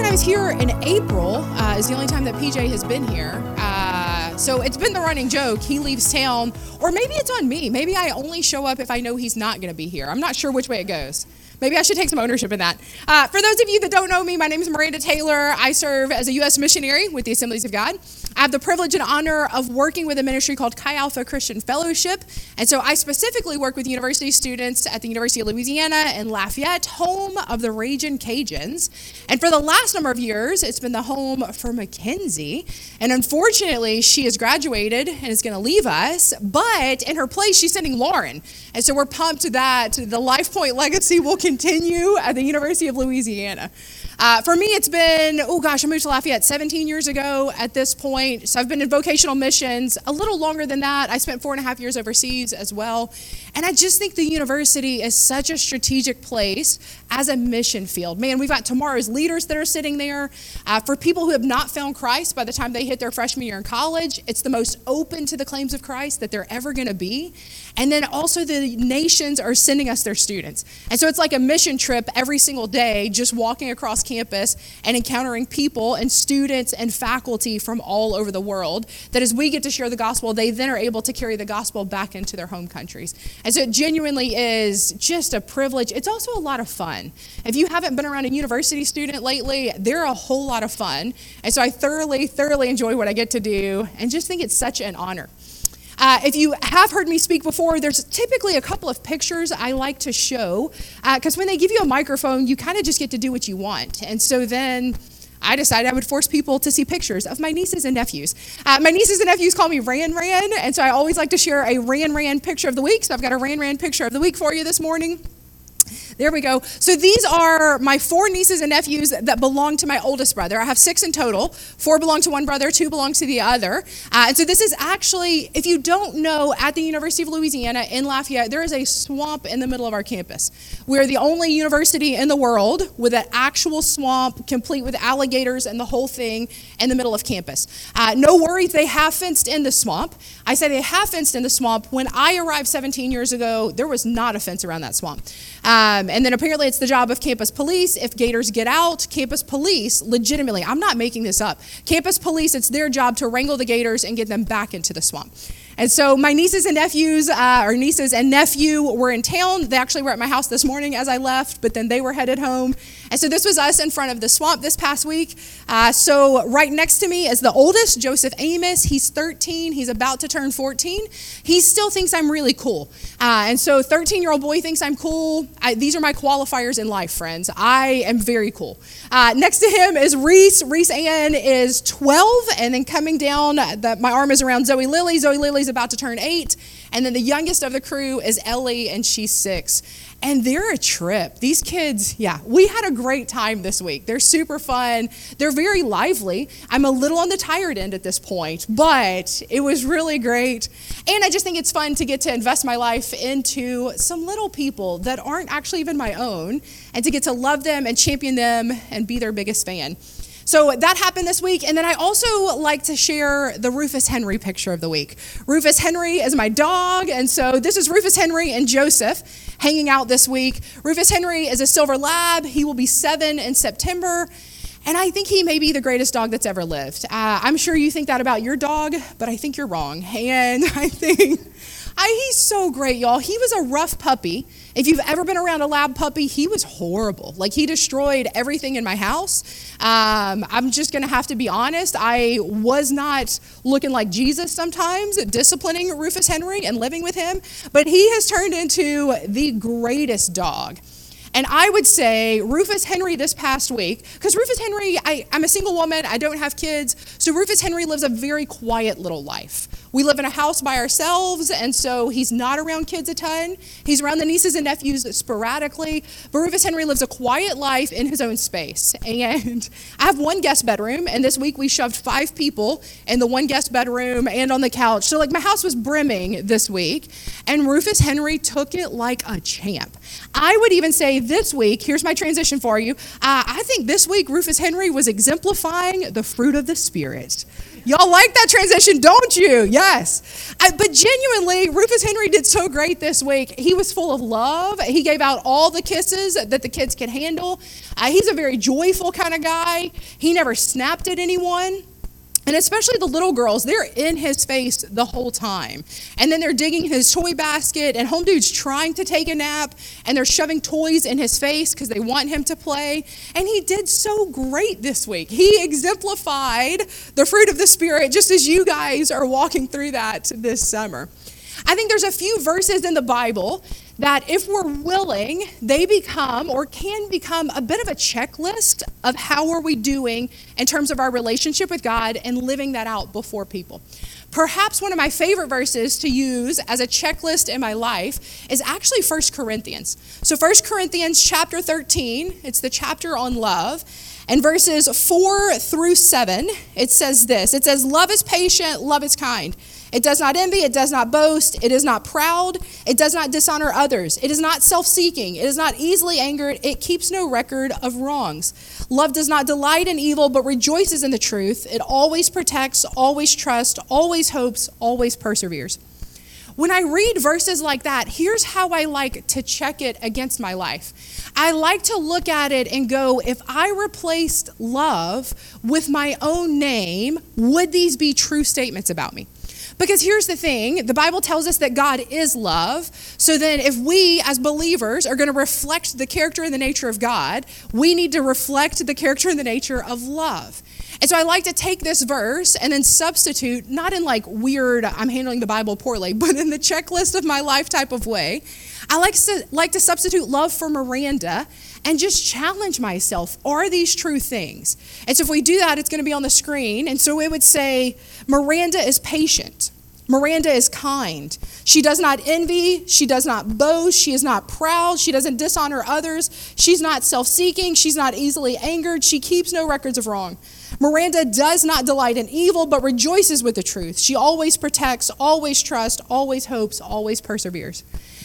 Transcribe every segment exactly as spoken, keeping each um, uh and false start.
I was here in April, uh, is the only time that P J has been here. Uh, so it's been the running joke. He leaves town, or maybe it's on me. Maybe I only show up if I know he's not going to be here. I'm not sure which way it goes. Maybe I should take some ownership in that. Uh, for those of you that don't know me, my name is Miranda Taylor. I serve as a U S missionary with the Assemblies of God. I have the privilege and honor of working with a ministry called Chi Alpha Christian Fellowship. And so I specifically work with university students at the University of Louisiana in Lafayette, home of the Ragin' Cajuns. And for the last number of years, it's been the home for Mackenzie. And unfortunately, she has graduated and is going to leave us. But in her place, she's sending Lauren. And so we're pumped that the Life Point legacy will continue at the University of Louisiana. Uh, for me, it's been, oh gosh, I moved to Lafayette seventeen years ago at this point. So I've been in vocational missions a little longer than that. I spent four and a half years overseas as well. And I just think the university is such a strategic place as a mission field. Man, we've got tomorrow's leaders that are sitting there. Uh, for people who have not found Christ by the time they hit their freshman year in college, it's the most open to the claims of Christ that they're ever going to be. And then also the nations are sending us their students. And so it's like a mission trip every single day, just walking across campus and encountering people and students and faculty from all over the world, that as we get to share the gospel, they then are able to carry the gospel back into their home countries. And so it genuinely is just a privilege. It's also a lot of fun. If you haven't been around a university student lately, they're a whole lot of fun. And so I thoroughly, thoroughly enjoy what I get to do and just think it's such an honor. Uh, if you have heard me speak before, there's typically a couple of pictures I like to show, because uh, when they give you a microphone, you kind of just get to do what you want. And so then I decided I would force people to see pictures of my nieces and nephews. Uh, my nieces and nephews call me Ran Ran, and so I always like to share a Ran Ran picture of the week. So I've got a Ran Ran picture of the week for you this morning. There we go. So these are my four nieces and nephews that belong to my oldest brother. I have six in total. Four belong to one brother, two belong to the other. Uh, and so this is actually, if you don't know, at the University of Louisiana in Lafayette, there is a swamp in the middle of our campus. We're the only university in the world with an actual swamp, complete with alligators and the whole thing in the middle of campus. Uh, no worries, they have fenced in the swamp. I say they have fenced in the swamp. When I arrived seventeen years ago, there was not a fence around that swamp. Um, and then apparently it's the job of campus police. If gators get out, campus police, legitimately, I'm not making this up, campus police, it's their job to wrangle the gators and get them back into the swamp. And so my nieces and nephews, uh, or nieces and nephew were in town. They actually were at my house this morning as I left, but then they were headed home. And so this was us in front of the swamp this past week. Uh, so right next to me is the oldest, Joseph Amos. He's thirteen. He's about to turn fourteen. He still thinks I'm really cool. Uh, and so thirteen-year-old boy thinks I'm cool. I, these are my qualifiers in life, friends. I am very cool. Uh, next to him is Reese. Reese Ann is twelve. And then coming down, the, my arm is around Zoe Lily. Zoe Lily's about to turn eight. And then the youngest of the crew is Ellie, and she's six. And they're a trip. These kids, yeah, we had a great time this week. They're super fun. They're very lively. I'm a little on the tired end at this point, but it was really great. And I just think it's fun to get to invest my life into some little people that aren't actually even my own, and to get to love them and champion them and be their biggest fan. So that happened this week. And then I also like to share the Rufus Henry picture of the week. Rufus Henry is my dog. And so this is Rufus Henry and Joseph hanging out this week. Rufus Henry is a silver lab. He will be seven in September. And I think he may be the greatest dog that's ever lived. Uh, I'm sure you think that about your dog, but I think you're wrong. And I think I, he's so great, y'all. He was a rough puppy. If you've ever been around a lab puppy, he was horrible. Like, he destroyed everything in my house. Um, I'm just going to have to be honest. I was not looking like Jesus sometimes, disciplining Rufus Henry and living with him. But he has turned into the greatest dog. And I would say Rufus Henry this past week, because Rufus Henry, I, I'm a single woman, I don't have kids, so Rufus Henry lives a very quiet little life. We live in a house by ourselves, and so he's not around kids a ton. He's around the nieces and nephews sporadically, but Rufus Henry lives a quiet life in his own space. And I have one guest bedroom, and this week we shoved five people in the one guest bedroom and on the couch. So like my house was brimming this week, and Rufus Henry took it like a champ. I would even say this week, here's my transition for you, uh, I think this week Rufus Henry was exemplifying the fruit of the Spirit. Y'all like that transition, don't you? Yes. I, but genuinely, Rufus Henry did so great this week. He was full of love. He gave out all the kisses that the kids could handle. Uh, he's a very joyful kind of guy. He never snapped at anyone. And especially the little girls, they're in his face the whole time. And then they're digging his toy basket, and home dude's trying to take a nap, and they're shoving toys in his face because they want him to play. And he did so great this week. He exemplified the fruit of the Spirit just as you guys are walking through that this summer. I think there's a few verses in the Bible that if we're willing, they become or can become a bit of a checklist of how are we doing in terms of our relationship with God and living that out before people. Perhaps one of my favorite verses to use as a checklist in my life is actually First Corinthians. So First Corinthians chapter thirteen, it's the chapter on love. And verses four through seven, it says this. It says, love is patient, love is kind. It does not envy, it does not boast, it is not proud, it does not dishonor others, it is not self-seeking, it is not easily angered, it keeps no record of wrongs. Love does not delight in evil, but rejoices in the truth. It always protects, always trusts, always hopes, always perseveres. When I read verses like that, here's how I like to check it against my life. I like to look at it and go, if I replaced love with my own name, would these be true statements about me? Because here's the thing, the Bible tells us that God is love. So then if we as believers are going to reflect the character and the nature of God, we need to reflect the character and the nature of love. And so I like to take this verse and then substitute, not in like weird, I'm handling the Bible poorly, but in the checklist of my life type of way. I like to, like to substitute love for Miranda and just challenge myself. Are these true things? And so if we do that, it's going to be on the screen. And so it would say, Miranda is patient. Miranda is kind. She does not envy. She does not boast. She is not proud. She doesn't dishonor others. She's not self-seeking. She's not easily angered. She keeps no records of wrong. Miranda does not delight in evil, but rejoices with the truth. She always protects, always trusts, always hopes, always perseveres.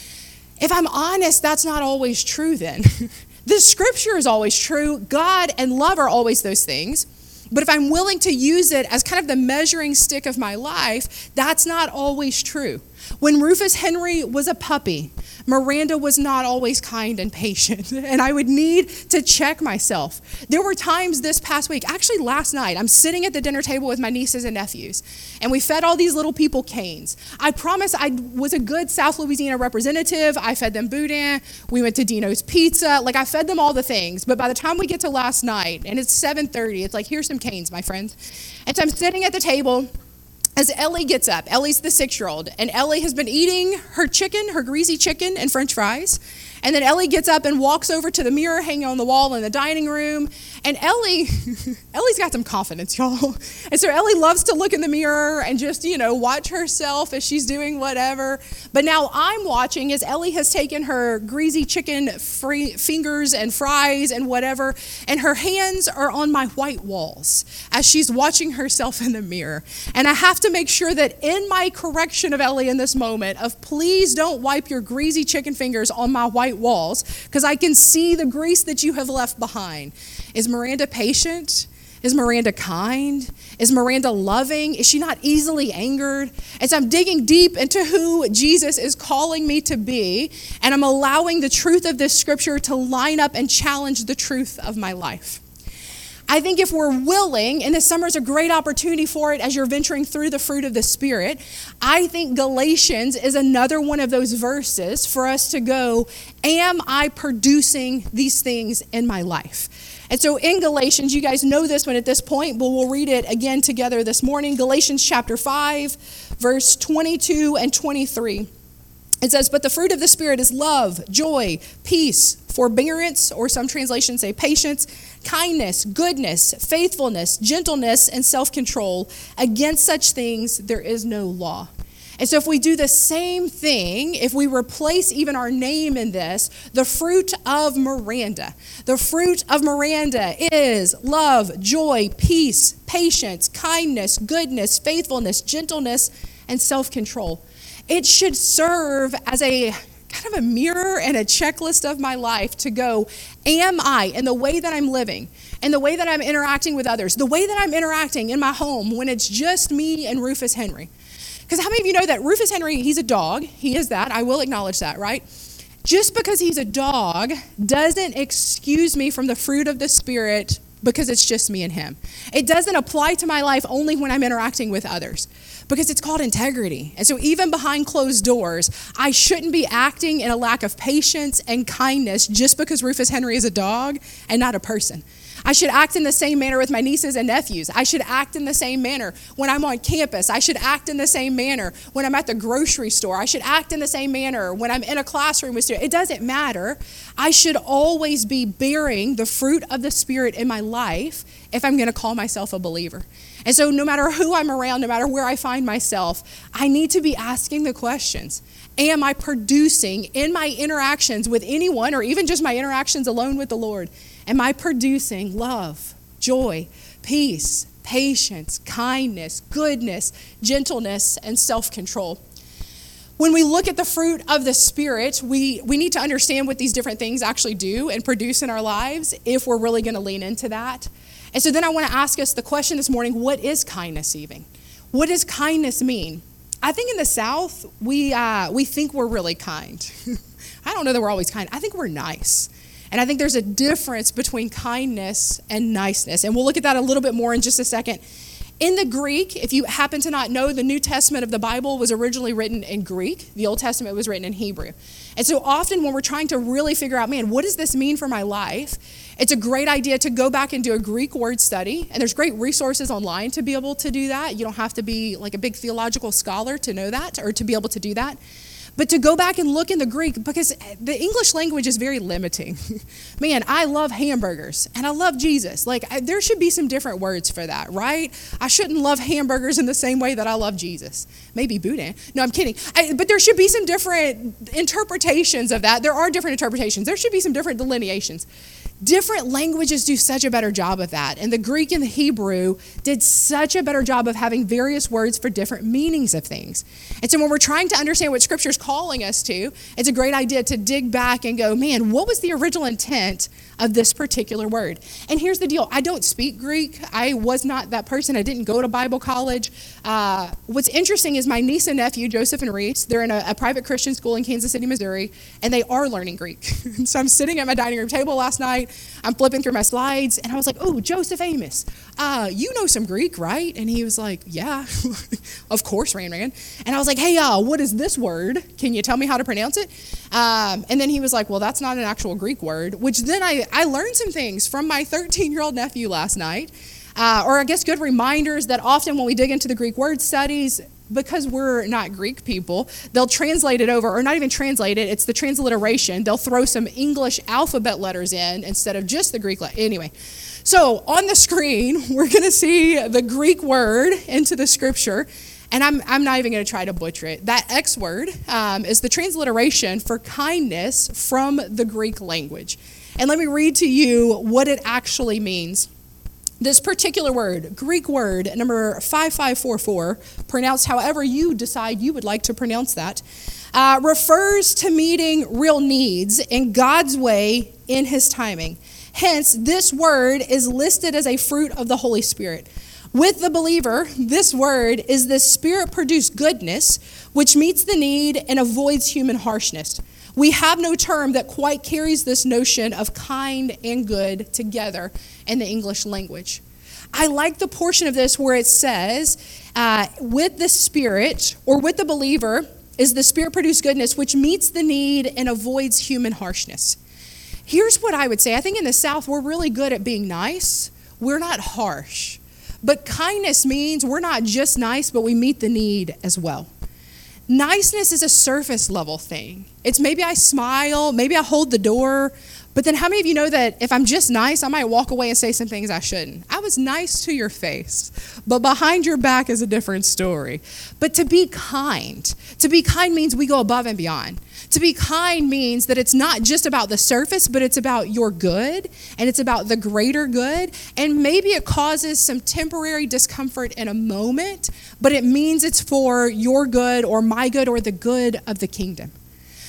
If I'm honest, that's not always true then. The scripture is always true. God and love are always those things. But if I'm willing to use it as kind of the measuring stick of my life, that's not always true. When Rufus Henry was a puppy, Miranda was not always kind and patient, and I would need to check myself. There were times this past week, actually last night, I'm sitting at the dinner table with my nieces and nephews, and we fed all these little people canes. I promise I was a good South Louisiana representative. I fed them boudin. We went to Dino's Pizza. Like, I fed them all the things, but by the time we get to last night, and it's seven thirty, it's like, here's some canes, my friends. And so I'm sitting at the table, as Ellie gets up. Ellie's the six-year-old, and Ellie has been eating her chicken, her greasy chicken and french fries. And then Ellie gets up and walks over to the mirror hanging on the wall in the dining room. And Ellie, Ellie's got some confidence, y'all. And so Ellie loves to look in the mirror and just, you know, watch herself as she's doing whatever. But now I'm watching as Ellie has taken her greasy chicken free fingers and fries and whatever, and her hands are on my white walls as she's watching herself in the mirror. And I have to make sure that in my correction of Ellie in this moment of please don't wipe your greasy chicken fingers on my white walls because I can see the grease that you have left behind. Is Miranda patient? Is Miranda kind? Is Miranda loving? Is she not easily angered? As I'm digging deep into who Jesus is calling me to be, and I'm allowing the truth of this scripture to line up and challenge the truth of my life. I think if we're willing, and this summer is a great opportunity for it as you're venturing through the fruit of the Spirit, I think Galatians is another one of those verses for us to go, am I producing these things in my life? And so in Galatians, you guys know this one at this point, but we'll read it again together this morning. Galatians chapter five, verse twenty-two and twenty-three. It says, but the fruit of the Spirit is love, joy, peace, forbearance, or some translations say patience, kindness, goodness, faithfulness, gentleness, and self-control. Against such things there is no law. And so if we do the same thing, if we replace even our name in this, the fruit of Miranda, the fruit of Miranda is love, joy, peace, patience, kindness, goodness, faithfulness, gentleness, and self-control. It should serve as a kind of a mirror and a checklist of my life to go, am I, in the way that I'm living, and the way that I'm interacting with others, the way that I'm interacting in my home when it's just me and Rufus Henry. Because how many of you know that Rufus Henry, he's a dog. He is that. I will acknowledge that, right? Just because he's a dog doesn't excuse me from the fruit of the Spirit because it's just me and him. It doesn't apply to my life only when I'm interacting with others because it's called integrity. And so even behind closed doors, I shouldn't be acting in a lack of patience and kindness just because Rufus Henry is a dog and not a person. I should act in the same manner with my nieces and nephews. I should act in the same manner when I'm on campus. I should act in the same manner when I'm at the grocery store. I should act in the same manner when I'm in a classroom with students. It doesn't matter. I should always be bearing the fruit of the Spirit in my life if I'm going to call myself a believer. And so no matter who I'm around, no matter where I find myself, I need to be asking the questions. Am I producing in my interactions with anyone or even just my interactions alone with the Lord? Am I producing love, joy, peace, patience, kindness, goodness, gentleness, and self-control? When we look at the fruit of the Spirit, we, we need to understand what these different things actually do and produce in our lives if we're really going to lean into that. And so then I want to ask us the question this morning, what is kindness even? What does kindness mean? I think in the South, we uh, we think we're really kind. I don't know that we're always kind. I think we're nice. And I think there's a difference between kindness and niceness. And we'll look at that a little bit more in just a second. In the Greek, if you happen to not know, the New Testament of the Bible was originally written in Greek. The Old Testament was written in Hebrew. And so often when we're trying to really figure out, man, what does this mean for my life? It's a great idea to go back and do a Greek word study. And there's great resources online to be able to do that. You don't have to be like a big theological scholar to know that or to be able to do that. But to go back and look in the Greek, because the English language is very limiting. Man, I love hamburgers, and I love Jesus. Like, I, there should be some different words for that, right? I shouldn't love hamburgers in the same way that I love Jesus. Maybe Boudin. No, I'm kidding. I, but there should be some different interpretations of that. There are different interpretations. There should be some different delineations. Different languages do such a better job of that. And the Greek and the Hebrew did such a better job of having various words for different meanings of things. And so when we're trying to understand what Scripture is calling us to, it's a great idea to dig back and go, man, what was the original intent of this particular word? And here's the deal. I don't speak Greek. I was not that person. I didn't go to Bible college. Uh, what's interesting is my niece and nephew, Joseph and Reese, they're in a, a private Christian school in Kansas City, Missouri, and they are learning Greek. So I'm sitting at my dining room table last night. I'm flipping through my slides, and I was like, oh, Joseph Amos, uh, you know some Greek, right? And he was like, yeah, of course, Ran Ran. And I was like, hey, uh, what is this word? Can you tell me how to pronounce it? Um, and then he was like, well, that's not an actual Greek word, which then I, I learned some things from my thirteen-year-old nephew last night, uh, or I guess good reminders that often when we dig into the Greek word studies, because we're not Greek people, they'll translate it over, or not even translate it, it's the transliteration. They'll throw some English alphabet letters in instead of just the Greek letter. Anyway, so on the screen, we're going to see the Greek word into the Scripture, and I'm, I'm not even going to try to butcher it. That X word um, is the transliteration for kindness from the Greek language. And let me read to you what it actually means. This particular word, Greek word number five five four four, pronounced however you decide you would like to pronounce that, uh, refers to meeting real needs in God's way in His timing. Hence, this word is listed as a fruit of the Holy Spirit. With the believer, this word is the Spirit-produced goodness, which meets the need and avoids human harshness. We have no term that quite carries this notion of kind and good together in the English language. I like the portion of this where it says, uh, with the Spirit, or with the believer, is the Spirit-produced goodness, which meets the need and avoids human harshness. Here's what I would say. I think in the South, we're really good at being nice. We're not harsh. But kindness means we're not just nice, but we meet the need as well. Niceness is a surface level thing. It's maybe I smile, maybe I hold the door, but then how many of you know that if I'm just nice, I might walk away and say some things I shouldn't? I was nice to your face, but behind your back is a different story. But to be kind, to be kind means we go above and beyond. To be kind means that it's not just about the surface, but it's about your good, and it's about the greater good, and maybe it causes some temporary discomfort in a moment, but it means it's for your good or my good or the good of the kingdom.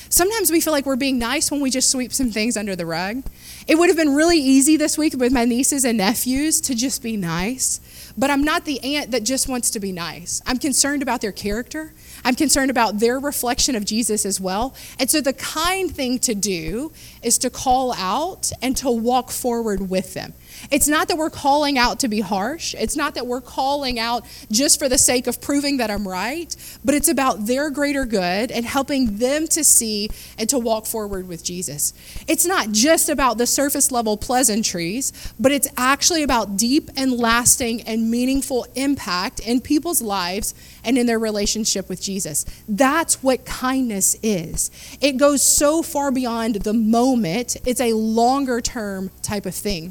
Sometimes we feel like we're being nice when we just sweep some things under the rug. It would have been really easy this week with my nieces and nephews to just be nice, but I'm not the aunt that just wants to be nice. I'm concerned about their character. I'm concerned about their reflection of Jesus as well. And so the kind thing to do is to call out and to walk forward with them. It's not that we're calling out to be harsh. It's not that we're calling out just for the sake of proving that I'm right, but it's about their greater good and helping them to see and to walk forward with Jesus. It's not just about the surface level pleasantries, but it's actually about deep and lasting and meaningful impact in people's lives and in their relationship with Jesus. That's what kindness is. It goes so far beyond the moment. It's a longer term type of thing.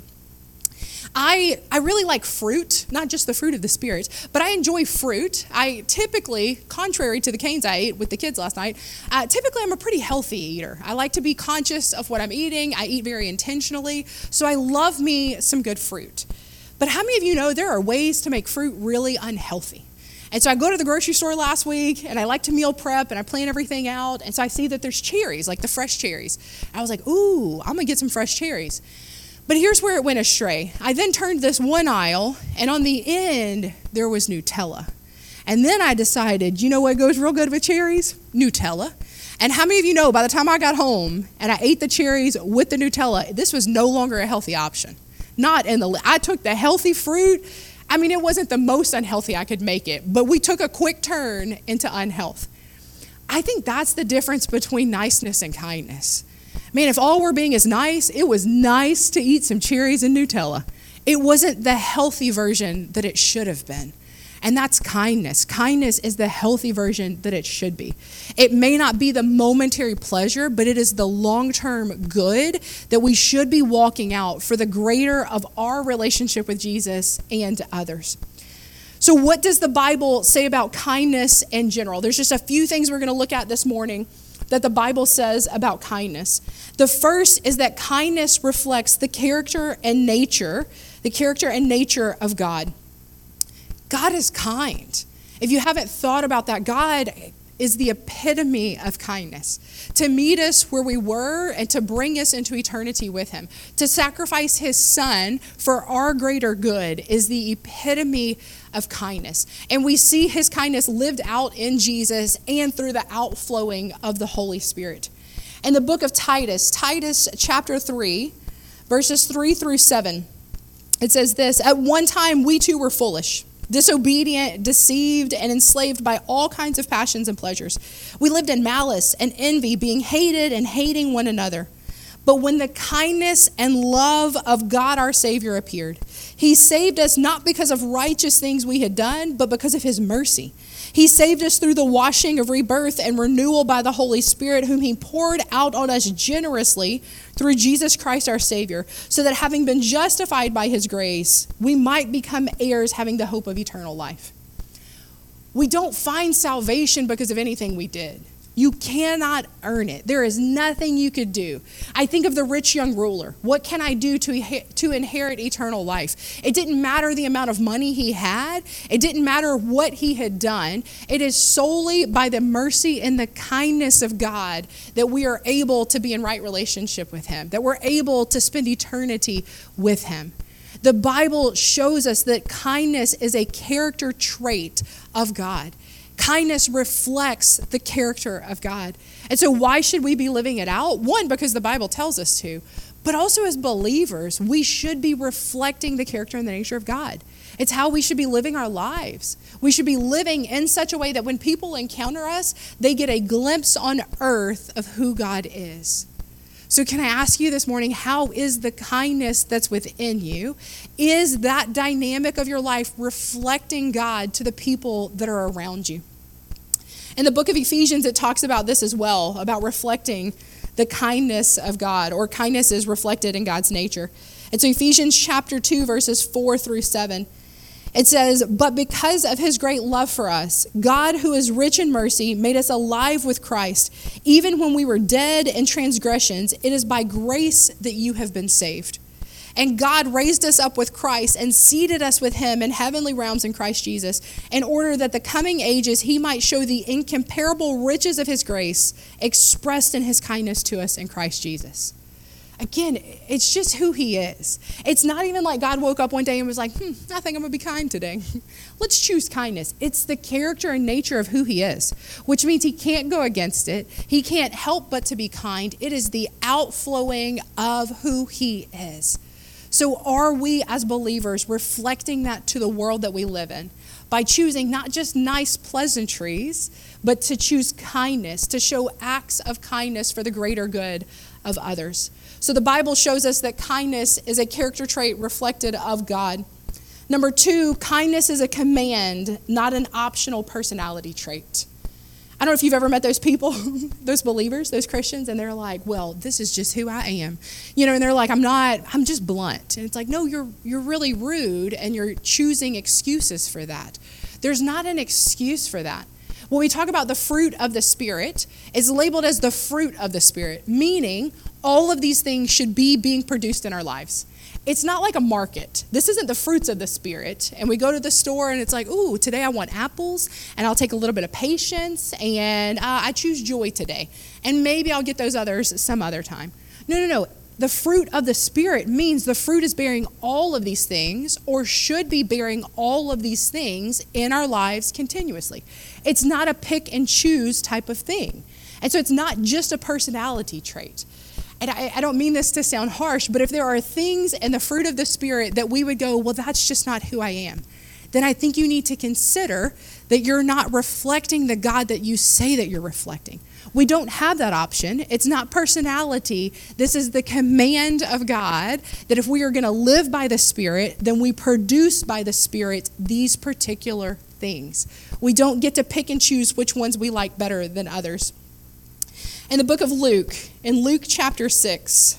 I, I really like fruit, not just the fruit of the Spirit, but I enjoy fruit. I typically, contrary to the canes I ate with the kids last night, uh, typically I'm a pretty healthy eater. I like to be conscious of what I'm eating. I eat very intentionally, so I love me some good fruit. But how many of you know there are ways to make fruit really unhealthy? And so I go to the grocery store last week, and I like to meal prep, and I plan everything out, and so I see that there's cherries, like the fresh cherries. I was like, ooh, I'm going to get some fresh cherries. But here's where it went astray. I then turned this one aisle, and on the end, there was Nutella. And then I decided, you know what goes real good with cherries? Nutella. And how many of you know, by the time I got home and I ate the cherries with the Nutella, this was no longer a healthy option. Not in the, I took the healthy fruit. I mean, it wasn't the most unhealthy I could make it, but we took a quick turn into unhealth. I think that's the difference between niceness and kindness. Man, if all we're being is nice, it was nice to eat some cherries and Nutella. It wasn't the healthy version that it should have been. And that's kindness. Kindness is the healthy version that it should be. It may not be the momentary pleasure, but it is the long-term good that we should be walking out for the greater of our relationship with Jesus and others. So what does the Bible say about kindness in general? There's just a few things we're going to look at this morning that the Bible says about kindness. The first is that kindness reflects the character and nature, the character and nature of God. God is kind. If you haven't thought about that, God is the epitome of kindness. To meet us where we were and to bring us into eternity with him. To sacrifice his son for our greater good is the epitome of kindness. And we see his kindness lived out in Jesus and through the outflowing of the Holy Spirit. In the book of Titus, Titus chapter three, verses three through seven, it says this: "At one time we too were foolish, disobedient, deceived, and enslaved by all kinds of passions and pleasures. We lived in malice and envy, being hated and hating one another. But when the kindness and love of God our Savior appeared, he saved us not because of righteous things we had done, but because of his mercy. He saved us through the washing of rebirth and renewal by the Holy Spirit, whom he poured out on us generously through Jesus Christ our Savior, so that having been justified by his grace, we might become heirs having the hope of eternal life." We don't find salvation because of anything we did. You cannot earn it. There is nothing you could do. I think of the rich young ruler. What can I do to, to inherit eternal life? It didn't matter the amount of money he had. It didn't matter what he had done. It is solely by the mercy and the kindness of God that we are able to be in right relationship with him, that we're able to spend eternity with him. The Bible shows us that kindness is a character trait of God. Kindness reflects the character of God. And so why should we be living it out? One, because the Bible tells us to. But also as believers, we should be reflecting the character and the nature of God. It's how we should be living our lives. We should be living in such a way that when people encounter us, they get a glimpse on earth of who God is. So can I ask you this morning, how is the kindness that's within you? Is that dynamic of your life reflecting God to the people that are around you? In the book of Ephesians, it talks about this as well, about reflecting the kindness of God, or kindness is reflected in God's nature. And so Ephesians chapter two, verses four through seven, it says, "But because of his great love for us, God, who is rich in mercy, made us alive with Christ. Even when we were dead in transgressions, it is by grace that you have been saved. And God raised us up with Christ and seated us with him in heavenly realms in Christ Jesus, in order that the coming ages he might show the incomparable riches of his grace expressed in his kindness to us in Christ Jesus. Again, it's just who he is. It's not even like God woke up one day and was like, hmm, I think I'm going to be kind today. Let's choose kindness. It's the character and nature of who he is, which means he can't go against it. He can't help but to be kind. It is the outflowing of who he is. So are we as believers reflecting that to the world that we live in by choosing not just nice pleasantries, but to choose kindness, to show acts of kindness for the greater good of others? So the Bible shows us that kindness is a character trait reflected of God. Number two, kindness is a command, not an optional personality trait. I don't know if you've ever met those people, those believers, those Christians, and they're like, well, this is just who I am. You know, and they're like, I'm not, I'm just blunt. And it's like, no, you're you're really rude, and you're choosing excuses for that. There's not an excuse for that. When we talk about the fruit of the Spirit, it's labeled as the fruit of the Spirit, meaning all of these things should be being produced in our lives. It's not like a market. This isn't the fruits of the Spirit. And we go to the store and it's like, ooh, today I want apples, and I'll take a little bit of patience, and uh, I choose joy today. And maybe I'll get those others some other time. No, no, no. The fruit of the Spirit means the fruit is bearing all of these things, or should be bearing all of these things in our lives continuously. It's not a pick and choose type of thing. And so it's not just a personality trait. And I, I don't mean this to sound harsh, but if there are things in the fruit of the Spirit that we would go, well, that's just not who I am, then I think you need to consider that you're not reflecting the God that you say that you're reflecting. We don't have that option. It's not personality. This is the command of God that if we are going to live by the Spirit, then we produce by the Spirit these particular things. We don't get to pick and choose which ones we like better than others. In the book of Luke, in Luke chapter six,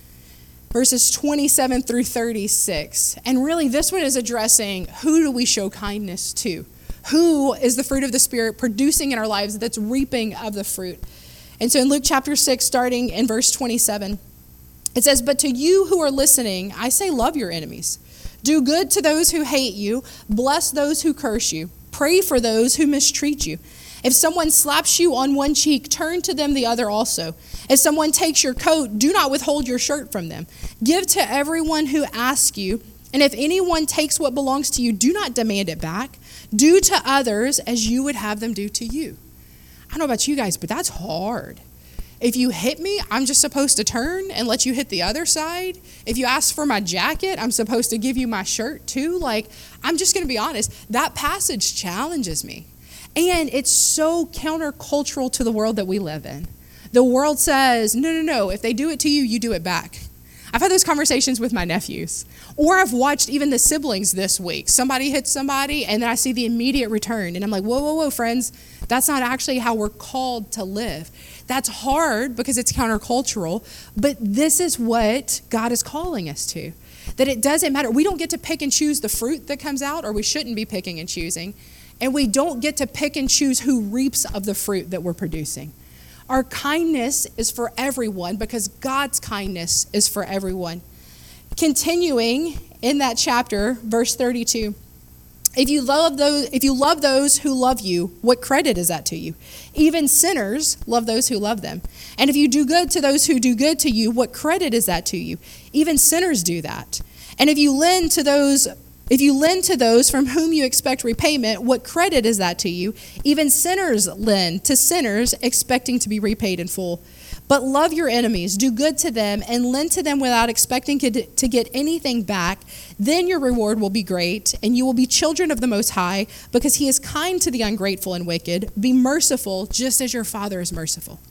verses twenty-seven through thirty-six, and really this one is addressing who do we show kindness to? Who is the fruit of the Spirit producing in our lives that's reaping of the fruit? And so in Luke chapter six, starting in verse twenty-seven, it says, "But to you who are listening, I say love your enemies. Do good to those who hate you. Bless those who curse you. Pray for those who mistreat you. If someone slaps you on one cheek, turn to them the other also. If someone takes your coat, do not withhold your shirt from them. Give to everyone who asks you. And if anyone takes what belongs to you, do not demand it back. Do to others as you would have them do to you." I don't know about you guys, but that's hard. If you hit me, I'm just supposed to turn and let you hit the other side. If you ask for my jacket, I'm supposed to give you my shirt too. Like, I'm just going to be honest. That passage challenges me. And it's so countercultural to the world that we live in. The world says, no, no, no, if they do it to you, you do it back. I've had those conversations with my nephews. Or I've watched even the siblings this week. Somebody hits somebody, and then I see the immediate return. And I'm like, whoa, whoa, whoa, friends. That's not actually how we're called to live. That's hard because it's countercultural. But this is what God is calling us to. That it doesn't matter. We don't get to pick and choose the fruit that comes out, or we shouldn't be picking and choosing. And we don't get to pick and choose who reaps of the fruit that we're producing. Our kindness is for everyone because God's kindness is for everyone. Continuing in that chapter, verse thirty-two, if you love those, if you love those who love you, what credit is that to you? Even sinners love those who love them. And if you do good to those who do good to you, what credit is that to you? Even sinners do that. And if you lend to those If you lend to those from whom you expect repayment, what credit is that to you? Even sinners lend to sinners, expecting to be repaid in full. But love your enemies, do good to them, and lend to them without expecting to get anything back. Then your reward will be great, and you will be children of the Most High, because he is kind to the ungrateful and wicked. Be merciful, just as your Father is merciful.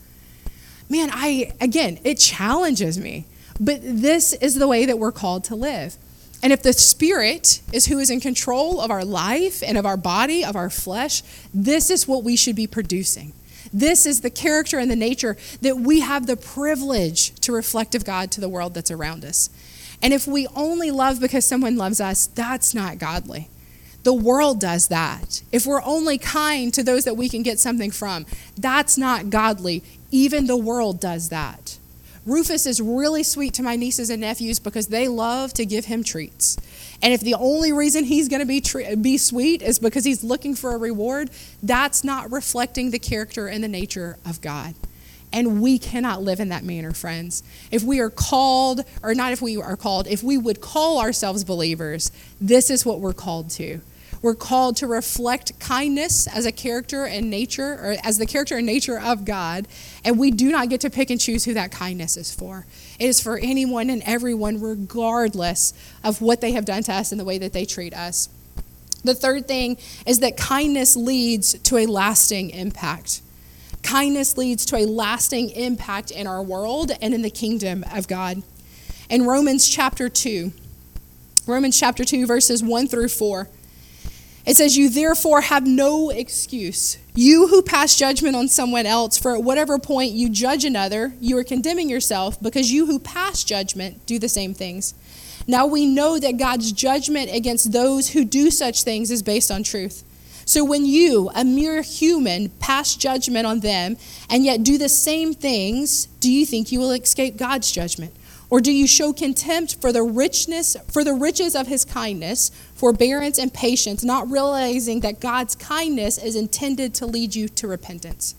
Man, I again, it challenges me. But this is the way that we're called to live. And if the Spirit is who is in control of our life and of our body, of our flesh, this is what we should be producing. This is the character and the nature that we have the privilege to reflect of God to the world that's around us. And if we only love because someone loves us, that's not godly. The world does that. If we're only kind to those that we can get something from, that's not godly. Even the world does that. Rufus is really sweet to my nieces and nephews because they love to give him treats. And if the only reason he's going to be tre- be sweet is because he's looking for a reward, that's not reflecting the character and the nature of God. And we cannot live in that manner, friends. If we are called, or not if we are called, if we would call ourselves believers, this is what we're called to. We're called to reflect kindness as a character and nature, or as the character and nature of God, and we do not get to pick and choose who that kindness is for. It is for anyone and everyone, regardless of what they have done to us and the way that they treat us. The third thing is that kindness leads to a lasting impact. Kindness leads to a lasting impact in our world and in the kingdom of God. In Romans chapter two, Romans chapter two, verses one through four, it says, "You therefore have no excuse. You who pass judgment on someone else, for at whatever point you judge another, you are condemning yourself, because you who pass judgment do the same things. Now we know that God's judgment against those who do such things is based on truth. So when you, a mere human, pass judgment on them and yet do the same things, do you think you will escape God's judgment? Or do you show contempt for the richness, for the riches of his kindness, forbearance, and patience, not realizing that God's kindness is intended to lead you to repentance?"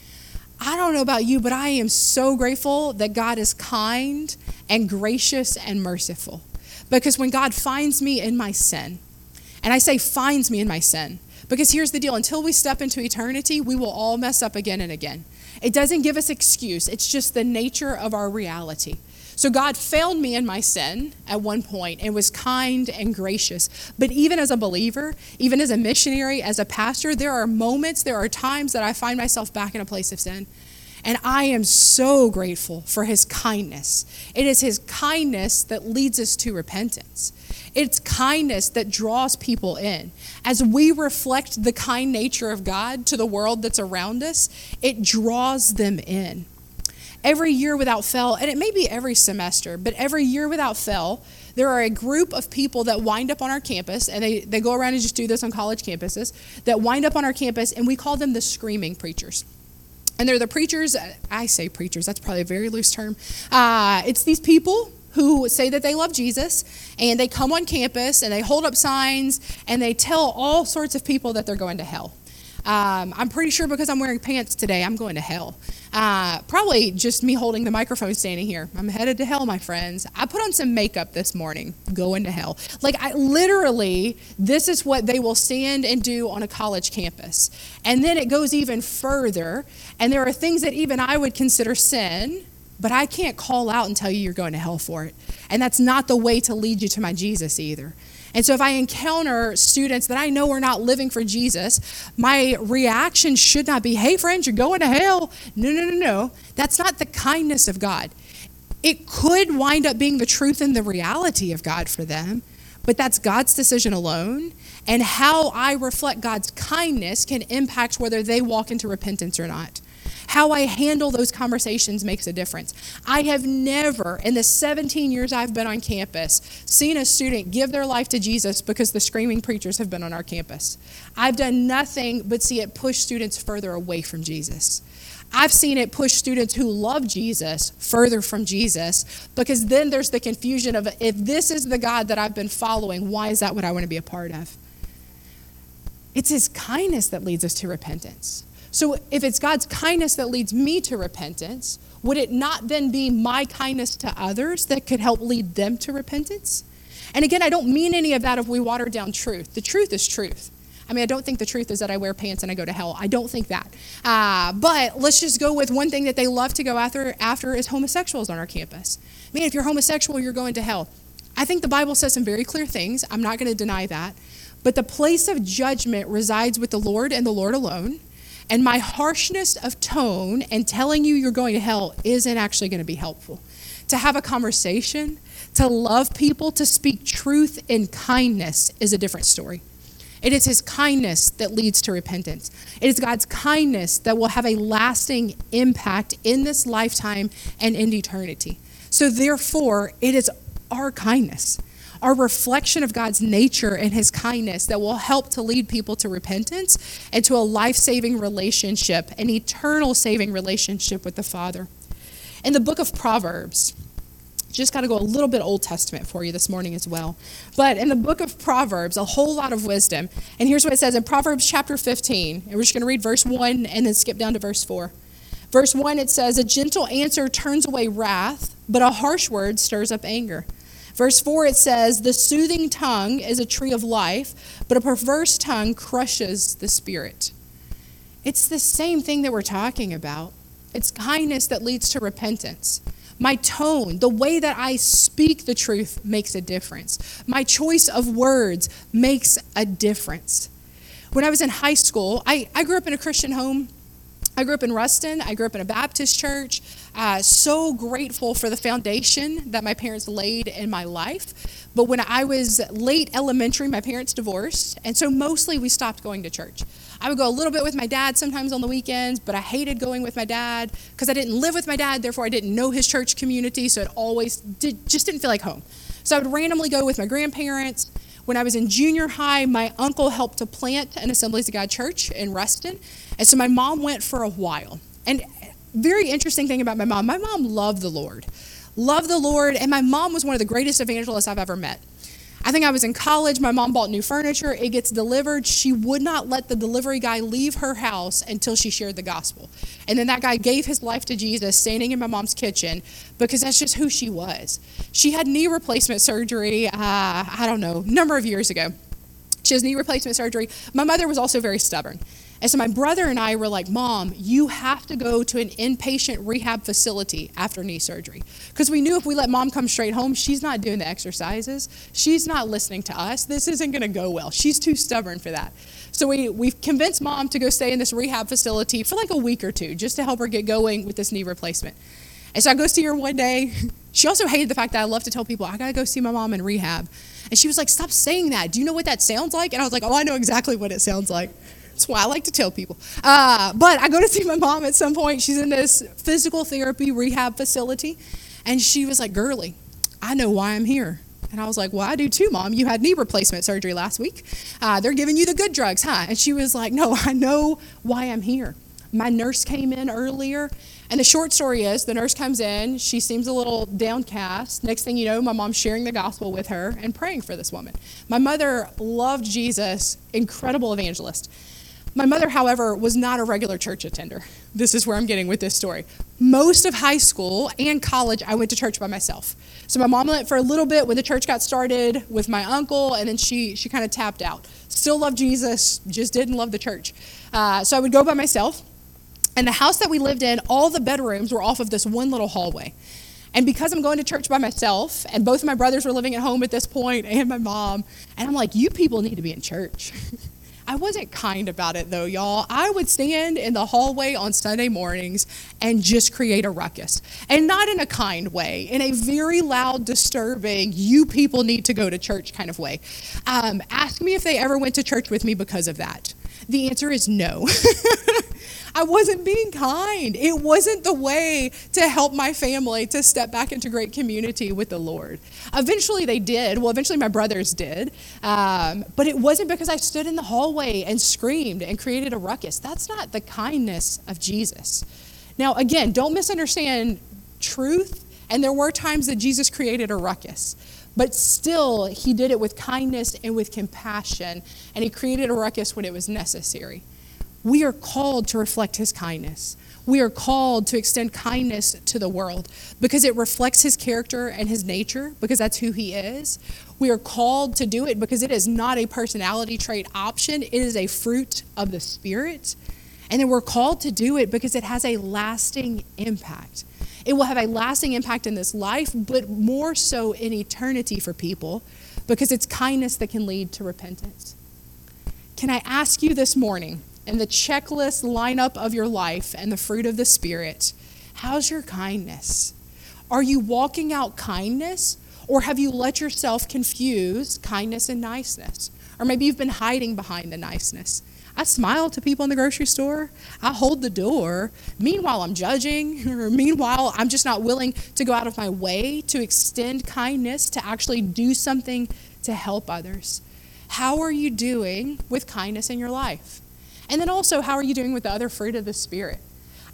I don't know about you, but I am so grateful that God is kind and gracious and merciful. Because when God finds me in my sin, and I say finds me in my sin, because here's the deal, until we step into eternity, we will all mess up again and again. It doesn't give us excuse. It's just the nature of our reality. So God found me in my sin at one point and was kind and gracious. But even as a believer, even as a missionary, as a pastor, there are moments, there are times that I find myself back in a place of sin. And I am so grateful for his kindness. It is his kindness that leads us to repentance. It's kindness that draws people in. As we reflect the kind nature of God to the world that's around us, it draws them in. Every year without fail, and it may be every semester, but every year without fail, there are a group of people that wind up on our campus, and they, they go around and just do this on college campuses, that wind up on our campus, and we call them the screaming preachers. And they're the preachers, I say preachers, that's probably a very loose term. Uh, it's these people who say that they love Jesus, and they come on campus, and they hold up signs, and they tell all sorts of people that they're going to hell. Um, I'm pretty sure because I'm wearing pants today, I'm going to hell. Uh, probably just me holding the microphone standing here. I'm headed to hell, my friends. I put on some makeup this morning, going to hell. Like, I literally, this is what they will stand and do on a college campus. And then it goes even further, and there are things that even I would consider sin, but I can't call out and tell you you're going to hell for it. And that's not the way to lead you to my Jesus either. And so if I encounter students that I know are not living for Jesus, my reaction should not be, "Hey, friends, you're going to hell." No, no, no, no. That's not the kindness of God. It could wind up being the truth and the reality of God for them, but that's God's decision alone. And how I reflect God's kindness can impact whether they walk into repentance or not. How I handle those conversations makes a difference. I have never, in the seventeen years I've been on campus, seen a student give their life to Jesus because the screaming preachers have been on our campus. I've done nothing but see it push students further away from Jesus. I've seen it push students who love Jesus further from Jesus, because then there's the confusion of, if this is the God that I've been following, why is that what I want to be a part of? It's his kindness that leads us to repentance. So if it's God's kindness that leads me to repentance, would it not then be my kindness to others that could help lead them to repentance? And again, I don't mean any of that if we water down truth. The truth is truth. I mean, I don't think the truth is that I wear pants and I go to hell. I don't think that. Uh, but let's just go with one thing that they love to go after, after is homosexuals on our campus. Man, if you're homosexual, you're going to hell. I think the Bible says some very clear things. I'm not going to deny that. But the place of judgment resides with the Lord and the Lord alone. And my harshness of tone and telling you you're going to hell isn't actually going to be helpful. To have a conversation, to love people, to speak truth in kindness is a different story. It is his kindness that leads to repentance. It is God's kindness that will have a lasting impact in this lifetime and in eternity. So therefore, it is our kindness, our reflection of God's nature and his kindness that will help to lead people to repentance and to a life-saving relationship, an eternal saving relationship with the Father. In the book of Proverbs, just got to go a little bit Old Testament for you this morning as well. But in the book of Proverbs, a whole lot of wisdom. And here's what it says in Proverbs chapter fifteen. And we're just going to read verse one and then skip down to verse four. Verse one, it says, a gentle answer turns away wrath, but a harsh word stirs up anger. Verse four, it says, the soothing tongue is a tree of life, but a perverse tongue crushes the spirit. It's the same thing that we're talking about. It's kindness that leads to repentance. My tone, the way that I speak the truth makes a difference. My choice of words makes a difference. When I was in high school, I, I grew up in a Christian home. I grew up in Ruston. I grew up in a Baptist church. Uh, so grateful for the foundation that my parents laid in my life. But when I was late elementary, my parents divorced. And so mostly we stopped going to church. I would go a little bit with my dad sometimes on the weekends, but I hated going with my dad because I didn't live with my dad. Therefore, I didn't know his church community. So it always did, just didn't feel like home. So I would randomly go with my grandparents. When I was in junior high, my uncle helped to plant an Assemblies of God church in Ruston. And so my mom went for a while. And very interesting thing about my mom, my mom loved the Lord. Loved the Lord. And my mom was one of the greatest evangelists I've ever met. I think I was in college. My mom bought new furniture. It gets delivered. She would not let the delivery guy leave her house until she shared the gospel. And then that guy gave his life to Jesus standing in my mom's kitchen because that's just who she was. She had knee replacement surgery, uh, I don't know, a number of years ago. She has knee replacement surgery. My mother was also very stubborn. And so my brother and I were like, Mom, you have to go to an inpatient rehab facility after knee surgery. Because we knew if we let Mom come straight home, she's not doing the exercises. She's not listening to us. This isn't going to go well. She's too stubborn for that. So we, we've convinced Mom to go stay in this rehab facility for like a week or two just to help her get going with this knee replacement. And so I go see her one day. She also hated the fact that I love to tell people, I got to go see my mom in rehab. And she was like, stop saying that. Do you know what that sounds like? And I was like, oh, I know exactly what it sounds like. That's why I like to tell people. Uh, but I go to see my mom at some point. She's in this physical therapy rehab facility. And she was like, Girly, I know why I'm here. And I was like, well, I do too, Mom. You had knee replacement surgery last week. Uh, they're giving you the good drugs, huh? And she was like, no, I know why I'm here. My nurse came in earlier. And the short story is the nurse comes in. She seems a little downcast. Next thing you know, my mom's sharing the gospel with her and praying for this woman. My mother loved Jesus, incredible evangelist. My mother, however, was not a regular church attender. This is where I'm getting with this story. Most of high school and college, I went to church by myself. So my mom went for a little bit when the church got started with my uncle, and then she she kind of tapped out. Still loved Jesus, just didn't love the church. Uh, so I would go by myself. And the house that we lived in, all the bedrooms were off of this one little hallway. And because I'm going to church by myself, and both of my brothers were living at home at this point, and my mom, and I'm like, you people need to be in church. I wasn't kind about it, though, y'all. I would stand in the hallway on Sunday mornings and just create a ruckus. And not in a kind way, in a very loud, disturbing, you people need to go to church kind of way. Um, ask me if they ever went to church with me because of that. The answer is no. I wasn't being kind. It wasn't the way to help my family to step back into great community with the Lord. Eventually they did. Well, eventually my brothers did. Um, but it wasn't because I stood in the hallway and screamed and created a ruckus. That's not the kindness of Jesus. Now, again, don't misunderstand truth. And there were times that Jesus created a ruckus. But still, he did it with kindness and with compassion. And he created a ruckus when it was necessary. We are called to reflect his kindness. We are called to extend kindness to the world because it reflects his character and his nature, because that's who he is. We are called to do it because it is not a personality trait option. It is a fruit of the Spirit. And then we're called to do it because it has a lasting impact. It will have a lasting impact in this life, but more so in eternity for people, because it's kindness that can lead to repentance. Can I ask you this morning, in the checklist lineup of your life and the fruit of the Spirit, how's your kindness? Are you walking out kindness, or have you let yourself confuse kindness and niceness? Or maybe you've been hiding behind the niceness. I smile to people in the grocery store. I hold the door. Meanwhile, I'm judging, or meanwhile, I'm just not willing to go out of my way to extend kindness, to actually do something to help others. How are you doing with kindness in your life? And then also, how are you doing with the other fruit of the Spirit?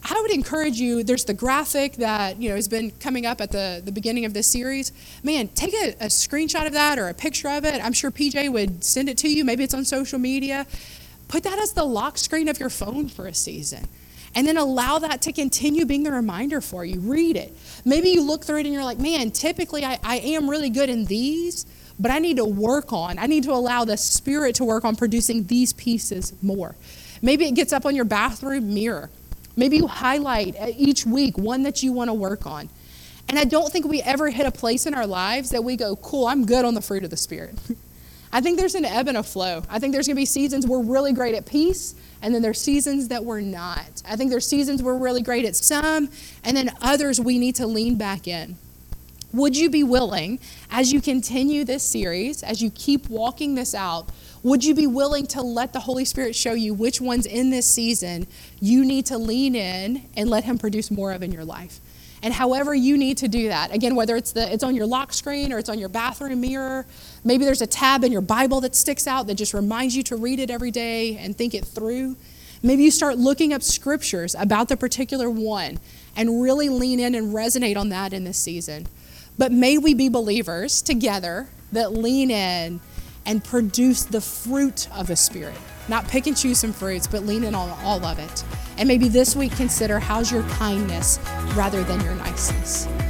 I would encourage you, there's the graphic that, you know, has been coming up at the, the beginning of this series. Man, take a, a screenshot of that or a picture of it. I'm sure P J would send it to you. Maybe it's on social media. Put that as the lock screen of your phone for a season. And then allow that to continue being the reminder for you. Read it. Maybe you look through it and you're like, man, typically I, I am really good in these, but I need to work on, I need to allow the Spirit to work on producing these pieces more. Maybe it gets up on your bathroom mirror. Maybe you highlight each week one that you want to work on. And I don't think we ever hit a place in our lives that we go, cool, I'm good on the fruit of the Spirit. I think there's an ebb and a flow. I think there's going to be seasons we're really great at peace, and then there's seasons that we're not. I think there's seasons we're really great at some, and then others we need to lean back in. Would you be willing, as you continue this series, as you keep walking this out, would you be willing to let the Holy Spirit show you which ones in this season you need to lean in and let Him produce more of in your life? And however you need to do that, again, whether it's the it's on your lock screen or it's on your bathroom mirror, maybe there's a tab in your Bible that sticks out that just reminds you to read it every day and think it through. Maybe you start looking up scriptures about the particular one and really lean in and resonate on that in this season. But may we be believers together that lean in and produce the fruit of the Spirit. Not pick and choose some fruits, but lean in on all of it. And maybe this week consider, how's your kindness rather than your niceness?